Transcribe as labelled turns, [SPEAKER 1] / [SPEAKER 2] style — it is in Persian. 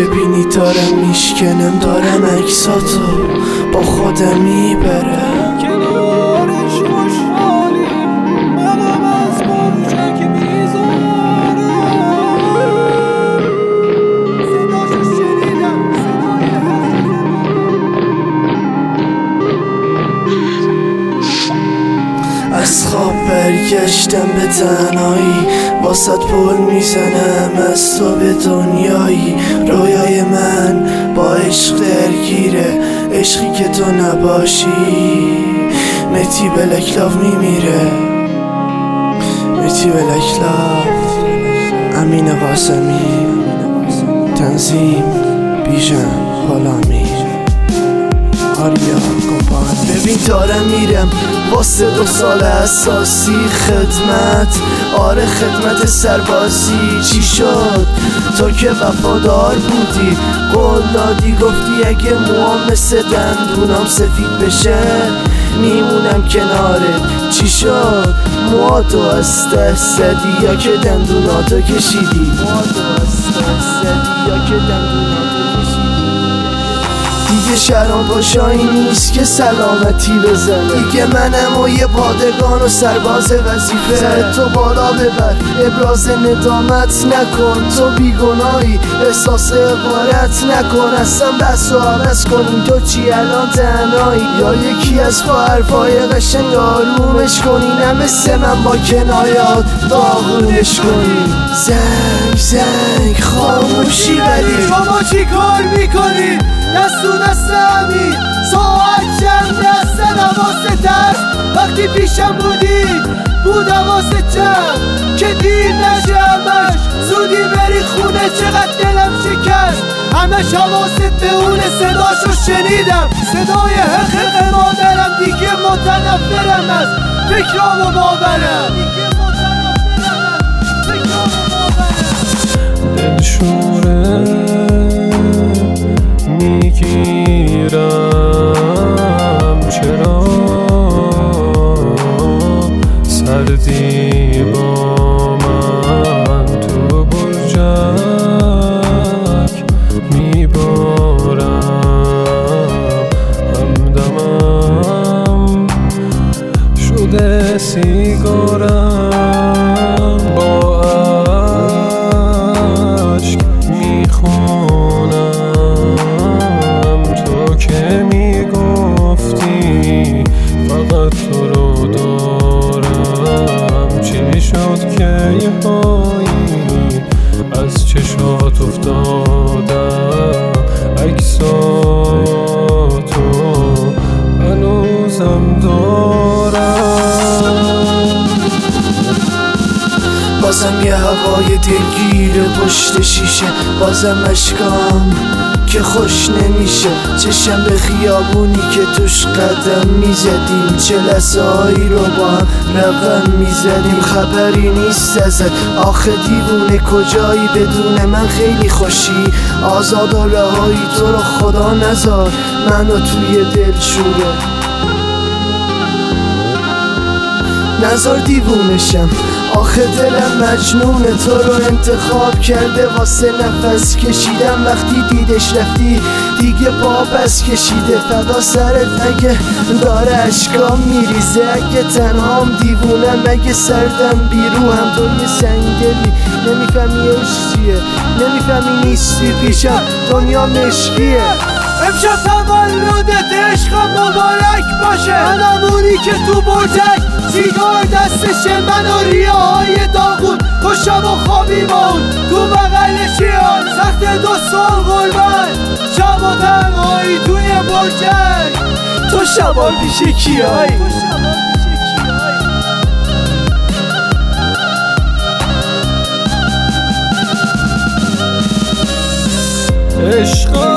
[SPEAKER 1] ببینی دارم میشکنم، دارم عکساتو با خودم میبرم.
[SPEAKER 2] کنارش خوشحالی منم از برچک میذارم. صداشو شنیدم، صدای
[SPEAKER 1] از خواب برگشتم به تنهایی، واسط پل میزنم از تو به دنیایی. رویای من با عشق درگیره، عشقی که تو نباشی. متی بلکلاف میمیره، متی بلکلاف. امین قاسمی، تنظیم بیژن غلامی، آریا گوپان. ببین دارم میرم واسه 2 سال اساسی خدمت. آره خدمت سربازی. چی شد؟ تو که وفادار بودی، قول دادی، گفتی اگه موام مثل دندونام سفید بشه میمونم کنارت. چی شد؟ موهاتو از دست زدی یا که دندوناتو کشیدی؟ موهاتو از دست زدی یا که دندوناتو کشیدی؟ دیگه شرام پاشایی نیست که سلامتی بزنه. دیگه منم و یه پادگان و سرباز وظیفه. سرت تو بالا ببر، ابراز ندامت نکن. تو بیگناهی، احساس عبارت نکن. اصلا بس و عوض کنیم، تو چی الان تنهایی؟ یا یکی از حرفای قشنگ آرومش کنی، نه مثل من با کنایات داغونش کنی. زنگ زنگ خاموشی ولی
[SPEAKER 2] شما چی کار میکنی؟ دست تو دست همین ساعت چند دست نواسه ترس. وقتی پیشم بودی بود واسه چند که دیر نشه همش زودی بری خونه. چقدر دلم شکست همش حواست به اونه. صداشو شنیدم، صدای حقیق مادرم. دیگه متنفرم از فکرام و باورم.
[SPEAKER 3] دلشوره میگیرم، چرا سردی با من تو برجک میبارم. همدمم شده سیگارم، با عشق میخونم. تو که میگفتی فقط تو رو دارم. چی شد که یه هایی از چشات افتادم؟ عکساتو هنوزم دارم.
[SPEAKER 1] بازم یه هوای دلگیر پشت شیشه، بازم اشکام که خوش نمیشه. چشم به خیابونی که توش قدم میزدیم، چه لحظه‌هایی رو با هم رقم میزدیم. خبری نیست ازت، آخه دیوونه کجایی؟ بدون من خیلی خوشی، آزاد و رهایی. تو رو خدا نذار منو توی دلشوره، نذار دیوونشم. آخه دلم مجنونه، تو رو انتخاب کرده واسه نفس کشیدم. وقتی دیدش رفتی دیگه پا پس کشیده. فدا سرت اگه داره اشکام میریزه، اگه تنهام دیوونم، اگه سردم بیروهم. تو یه سنگدلی نمیفهمی عشق چیه، نمیفهمی نیستی پیشم، دنیا مشکیه.
[SPEAKER 2] امشب تولدت عشقم مبارک باشه. منمونی که تو برجک سیگار دستشه، من و ریاهای داغون تو شب و خوابیمون تو بغل شیان. سخت 2 سال غربت، شب و تنهایی توی برجک.
[SPEAKER 1] تو شبا پیش کیایی؟
[SPEAKER 3] عشق